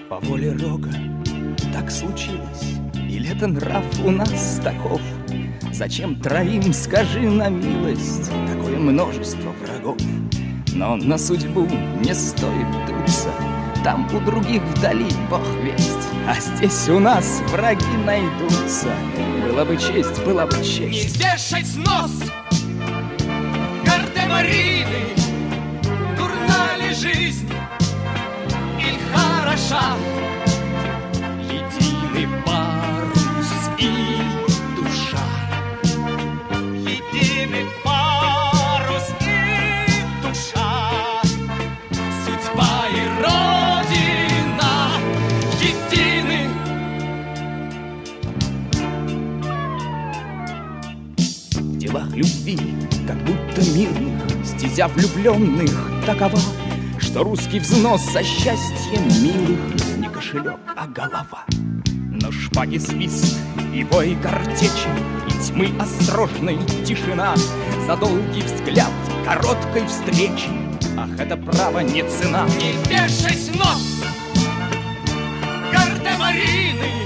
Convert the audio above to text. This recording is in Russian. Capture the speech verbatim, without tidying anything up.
По воле Рога так случилось, или это нрав у нас таков? Зачем троим, скажи на милость, такое множество врагов? Но на судьбу не стоит дуться, там у других вдали бог весть, а здесь у нас враги найдутся. Была бы честь, была бы честь. Не вешать нос Гардемарины, дурна ли жизнь или хороша? Единый парус и душа, единый парус и душа, судьба и родина едины. В делах любви, как будто мирных, стезя влюбленных такова, что русский взнос за счастье милых не кошелек, а голова. Но шпаги свист и бой картечи, и тьмы острожной тишина за долгий взгляд короткой встречи. Ах, это право не цена. Не вешать нос Гардемарины,